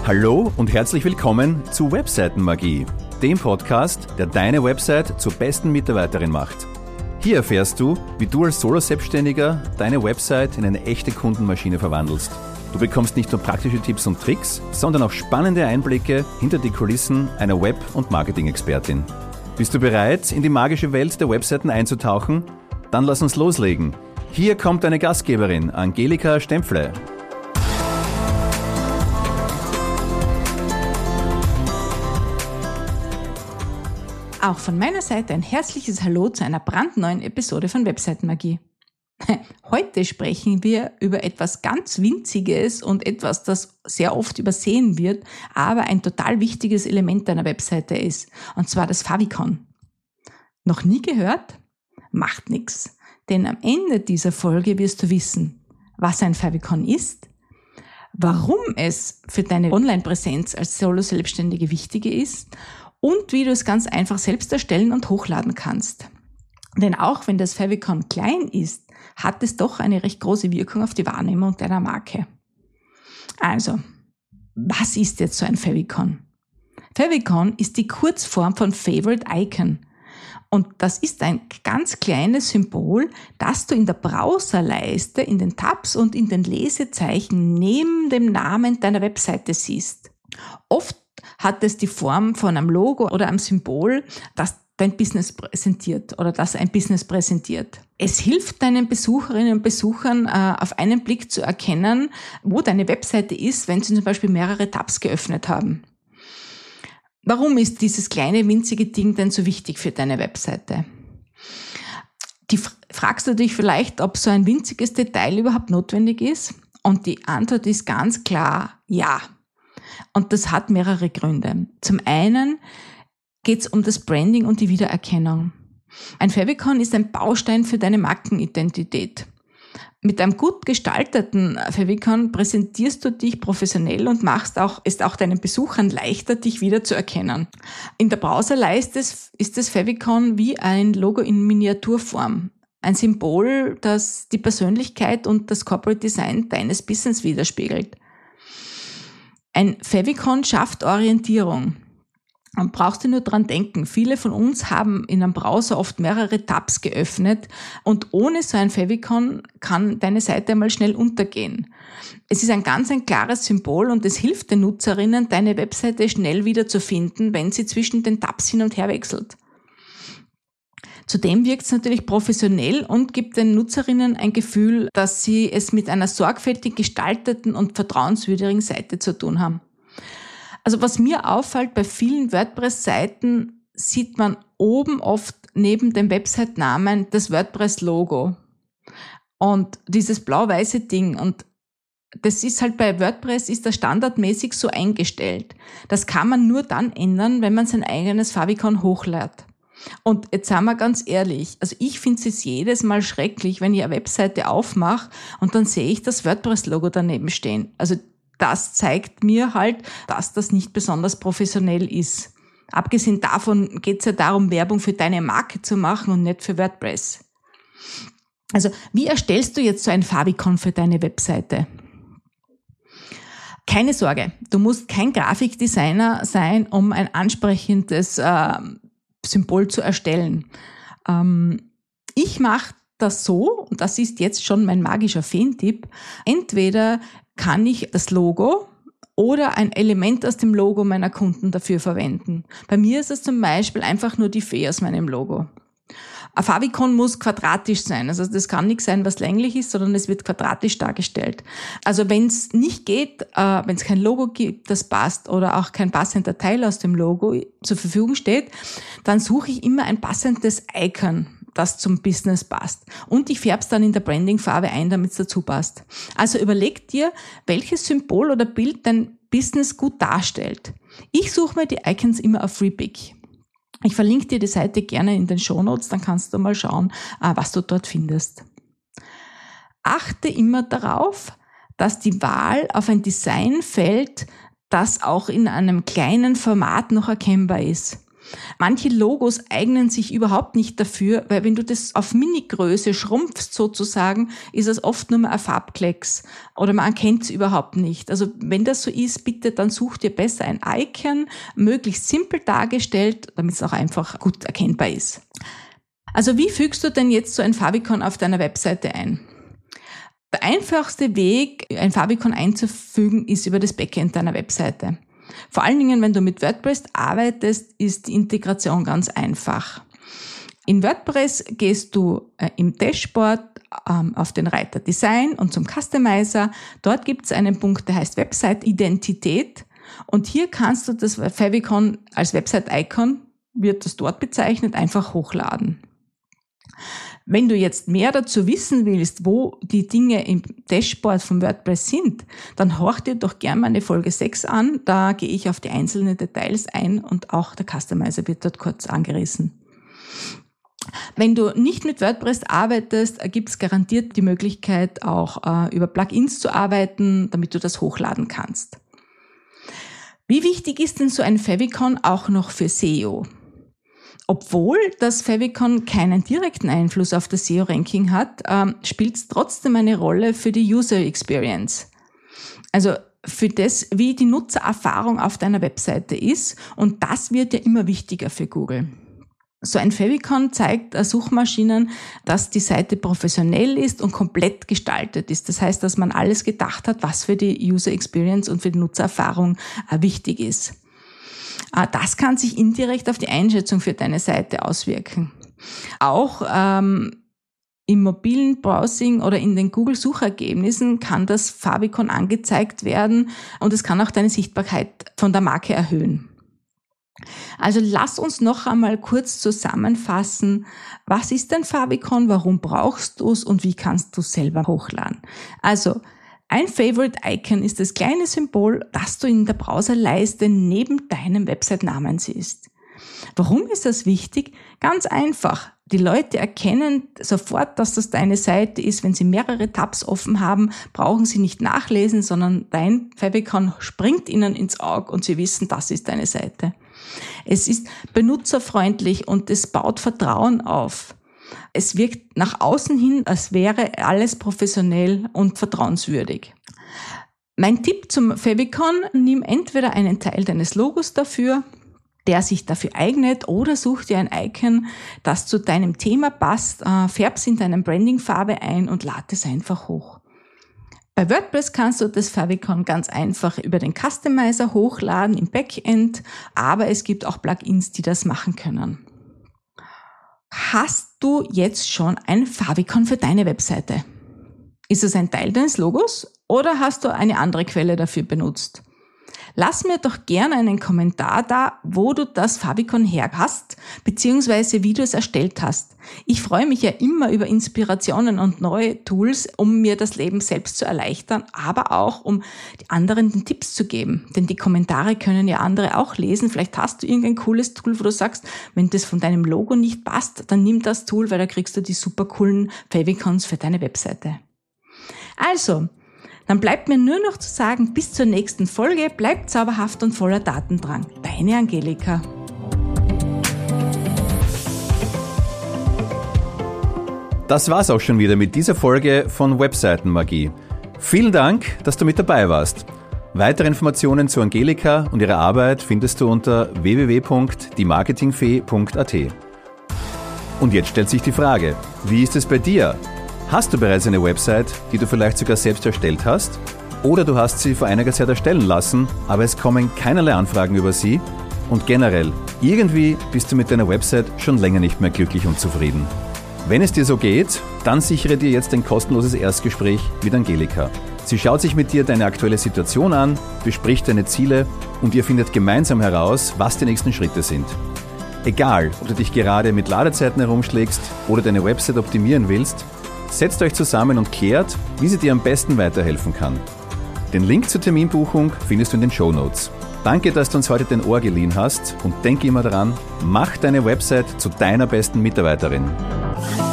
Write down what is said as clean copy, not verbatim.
Hallo und herzlich willkommen zu Webseitenmagie, dem Podcast, der deine Website zur besten Mitarbeiterin macht. Hier erfährst du, wie du als Solo-Selbstständiger deine Website in eine echte Kundenmaschine verwandelst. Du bekommst nicht nur praktische Tipps und Tricks, sondern auch spannende Einblicke hinter die Kulissen einer Web- und Marketing-Expertin. Bist du bereit, in die magische Welt der Webseiten einzutauchen? Dann lass uns loslegen. Hier kommt deine Gastgeberin, Angelika Stempfle. Auch von meiner Seite ein herzliches Hallo zu einer brandneuen Episode von Webseitenmagie. Heute sprechen wir über etwas ganz Winziges und etwas, das sehr oft übersehen wird, aber ein total wichtiges Element einer Webseite ist, und zwar das Favicon. Noch nie gehört? Macht nichts, denn am Ende dieser Folge wirst du wissen, was ein Favicon ist, warum es für deine Online-Präsenz als Solo-Selbstständige wichtig ist und wie du es ganz einfach selbst erstellen und hochladen kannst. Denn auch wenn das Favicon klein ist, hat es doch eine recht große Wirkung auf die Wahrnehmung deiner Marke. Also, was ist jetzt so ein Favicon? Favicon ist die Kurzform von Favorite Icon. Und das ist ein ganz kleines Symbol, das du in der Browserleiste, in den Tabs und in den Lesezeichen neben dem Namen deiner Webseite siehst. Oft hat es die Form von einem Logo oder einem Symbol, das dein Business präsentiert oder das ein Business präsentiert. Es hilft deinen Besucherinnen und Besuchern auf einen Blick zu erkennen, wo deine Webseite ist, wenn sie zum Beispiel mehrere Tabs geöffnet haben. Warum ist dieses kleine, winzige Ding denn so wichtig für deine Webseite? Fragst du dich vielleicht, ob so ein winziges Detail überhaupt notwendig ist? Und die Antwort ist ganz klar, ja. Und das hat mehrere Gründe. Zum einen geht es um das Branding und die Wiedererkennung. Ein Favicon ist ein Baustein für deine Markenidentität. Mit einem gut gestalteten Favicon präsentierst du dich professionell und machst es auch deinen Besuchern leichter, dich wieder zu erkennen. In der Browserleiste ist das Favicon wie ein Logo in Miniaturform. Ein Symbol, das die Persönlichkeit und das Corporate Design deines Business widerspiegelt. Ein Favicon schafft Orientierung. Und brauchst du nur dran denken, viele von uns haben in einem Browser oft mehrere Tabs geöffnet und ohne so ein Favicon kann deine Seite einmal schnell untergehen. Es ist ein klares Symbol und es hilft den Nutzerinnen, deine Webseite schnell wieder zu finden, wenn sie zwischen den Tabs hin und her wechselt. Zudem wirkt es natürlich professionell und gibt den Nutzerinnen ein Gefühl, dass sie es mit einer sorgfältig gestalteten und vertrauenswürdigen Seite zu tun haben. Also was mir auffällt, bei vielen WordPress-Seiten sieht man oben oft neben dem Website-Namen das WordPress-Logo und dieses blau-weiße Ding. Und das ist halt bei WordPress ist das standardmäßig so eingestellt. Das kann man nur dann ändern, wenn man sein eigenes Favicon hochlädt. Und jetzt sagen wir ganz ehrlich, also ich finde es jedes Mal schrecklich, wenn ich eine Webseite aufmache und dann sehe ich das WordPress-Logo daneben stehen. Also das zeigt mir halt, dass das nicht besonders professionell ist. Abgesehen davon geht es ja darum, Werbung für deine Marke zu machen und nicht für WordPress. Also wie erstellst du jetzt so ein Favicon für deine Webseite? Keine Sorge, du musst kein Grafikdesigner sein, um ein ansprechendes Symbol zu erstellen. Ich mache das so, und das ist jetzt schon mein magischer Feentipp, entweder kann ich das Logo oder ein Element aus dem Logo meiner Kunden dafür verwenden. Bei mir ist es zum Beispiel einfach nur die Fee aus meinem Logo. Ein Favicon muss quadratisch sein, also das kann nicht sein, was länglich ist, sondern es wird quadratisch dargestellt. Also wenn es nicht geht, wenn es kein Logo gibt, das passt, oder auch kein passender Teil aus dem Logo zur Verfügung steht, dann suche ich immer ein passendes Icon, das zum Business passt. Und ich färbe es dann in der Branding-Farbe ein, damit es dazu passt. Also überleg dir, welches Symbol oder Bild dein Business gut darstellt. Ich suche mir die Icons immer auf Freepik. Ich verlinke dir die Seite gerne in den Shownotes, dann kannst du mal schauen, was du dort findest. Achte immer darauf, dass die Wahl auf ein Design fällt, das auch in einem kleinen Format noch erkennbar ist. Manche Logos eignen sich überhaupt nicht dafür, weil wenn du das auf Mini-Größe schrumpfst sozusagen, ist es oft nur mehr ein Farbklecks oder man erkennt es überhaupt nicht. Also wenn das so ist, bitte dann such dir besser ein Icon, möglichst simpel dargestellt, damit es auch einfach gut erkennbar ist. Also wie fügst du denn jetzt so ein Favicon auf deiner Webseite ein? Der einfachste Weg, ein Favicon einzufügen, ist über das Backend deiner Webseite. Vor allen Dingen, wenn du mit WordPress arbeitest, ist die Integration ganz einfach. In WordPress gehst du im Dashboard auf den Reiter Design und zum Customizer. Dort gibt es einen Punkt, der heißt Website-Identität. Und hier kannst du das Favicon als Website-Icon, wird das dort bezeichnet, einfach hochladen. Wenn du jetzt mehr dazu wissen willst, wo die Dinge im Dashboard von WordPress sind, dann horch dir doch gerne meine Folge 6 an. Da gehe ich auf die einzelnen Details ein und auch der Customizer wird dort kurz angerissen. Wenn du nicht mit WordPress arbeitest, gibt es garantiert die Möglichkeit, auch über Plugins zu arbeiten, damit du das hochladen kannst. Wie wichtig ist denn so ein Favicon auch noch für SEO? Obwohl das Favicon keinen direkten Einfluss auf das SEO-Ranking hat, spielt es trotzdem eine Rolle für die User Experience. Also für das, wie die Nutzererfahrung auf deiner Webseite ist. Und das wird ja immer wichtiger für Google. So ein Favicon zeigt Suchmaschinen, dass die Seite professionell ist und komplett gestaltet ist. Das heißt, dass man alles gedacht hat, was für die User Experience und für die Nutzererfahrung wichtig ist. Das kann sich indirekt auf die Einschätzung für deine Seite auswirken. Auch im mobilen Browsing oder in den Google-Suchergebnissen kann das Favicon angezeigt werden und es kann auch deine Sichtbarkeit von der Marke erhöhen. Also lass uns noch einmal kurz zusammenfassen, was ist ein Favicon, warum brauchst du es und wie kannst du es selber hochladen. Also ein Favorite Icon ist das kleine Symbol, das du in der Browserleiste neben deinem Website-Namen siehst. Warum ist das wichtig? Ganz einfach. Die Leute erkennen sofort, dass das deine Seite ist. Wenn sie mehrere Tabs offen haben, brauchen sie nicht nachlesen, sondern dein Favicon springt ihnen ins Auge und sie wissen, das ist deine Seite. Es ist benutzerfreundlich und es baut Vertrauen auf. Es wirkt nach außen hin, als wäre alles professionell und vertrauenswürdig. Mein Tipp zum Favicon: Nimm entweder einen Teil deines Logos dafür, der sich dafür eignet, oder such dir ein Icon, das zu deinem Thema passt, färb's in deine Brandingfarbe ein und lad es einfach hoch. Bei WordPress kannst du das Favicon ganz einfach über den Customizer hochladen im Backend, aber es gibt auch Plugins, die das machen können. Hast du jetzt schon ein Favicon für deine Webseite? Ist es ein Teil deines Logos oder hast du eine andere Quelle dafür benutzt? Lass mir doch gerne einen Kommentar da, wo du das Favicon her hast, beziehungsweise wie du es erstellt hast. Ich freue mich ja immer über Inspirationen und neue Tools, um mir das Leben selbst zu erleichtern, aber auch, um die anderen den Tipps zu geben. Denn die Kommentare können ja andere auch lesen. Vielleicht hast du irgendein cooles Tool, wo du sagst, wenn das von deinem Logo nicht passt, dann nimm das Tool, weil da kriegst du die super coolen Favicons für deine Webseite. Also, dann bleibt mir nur noch zu sagen, bis zur nächsten Folge, bleibt zauberhaft und voller Datendrang. Deine Angelika. Das war's auch schon wieder mit dieser Folge von Webseitenmagie. Vielen Dank, dass du mit dabei warst. Weitere Informationen zu Angelika und ihrer Arbeit findest du unter www.diemarketingfee.at. Und jetzt stellt sich die Frage, wie ist es bei dir? Hast du bereits eine Website, die du vielleicht sogar selbst erstellt hast? Oder du hast sie vor einiger Zeit erstellen lassen, aber es kommen keinerlei Anfragen über sie? Und generell, irgendwie bist du mit deiner Website schon länger nicht mehr glücklich und zufrieden. Wenn es dir so geht, dann sichere dir jetzt ein kostenloses Erstgespräch mit Angelika. Sie schaut sich mit dir deine aktuelle Situation an, bespricht deine Ziele und ihr findet gemeinsam heraus, was die nächsten Schritte sind. Egal, ob du dich gerade mit Ladezeiten herumschlägst oder deine Website optimieren willst, setzt euch zusammen und klärt, wie sie dir am besten weiterhelfen kann. Den Link zur Terminbuchung findest du in den Shownotes. Danke, dass du uns heute dein Ohr geliehen hast und denke immer daran, mach deine Website zu deiner besten Mitarbeiterin.